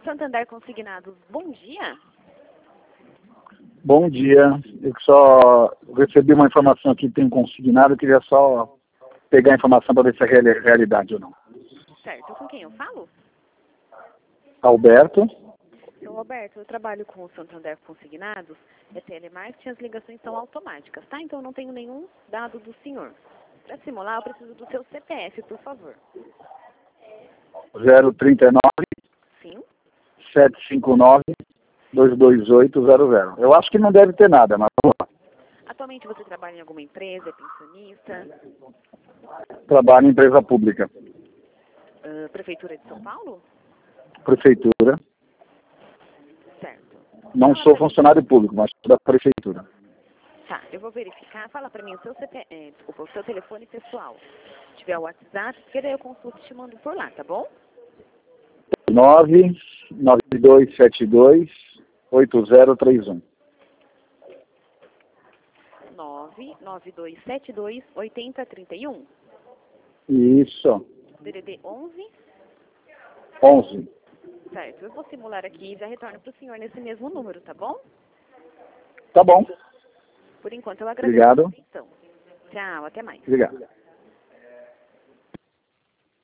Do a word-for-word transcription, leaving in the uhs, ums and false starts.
Santander Consignados, bom dia. Bom dia. Eu só recebi uma informação aqui que tem consignado, eu queria só pegar a informação para ver se é real- realidade ou não. Certo, com quem eu falo? Alberto. Seu Alberto, eu trabalho com o Santander Consignados, é telemarketing, as ligações são automáticas, tá? Então eu não tenho nenhum dado do senhor. Para simular, eu preciso do seu C P F, por favor. zero trinta e nove, Sim? sete cinco nove, dois dois oito zero zero. Eu acho que não deve ter nada, mas vamos lá. Atualmente você trabalha em alguma empresa, é pensionista? Trabalho em empresa pública. Uh, Prefeitura de São Paulo? Prefeitura. Certo. Não Fala sou pra mim. funcionário público, mas sou da prefeitura. Tá, eu vou verificar. Fala pra mim o seu C P F, desculpa, o seu telefone pessoal. Se tiver o WhatsApp, porque daí eu consulto e te mando por lá, tá bom? nove nove dois sete dois oito zero três um. nove nove dois sete dois oito zero três um. Isso. D D D onze. onze. Certo, eu vou simular aqui e já retorno pro senhor nesse mesmo número, tá bom? Tá bom. Por enquanto eu agradeço Obrigado. a atenção. Tchau, até mais. Obrigado.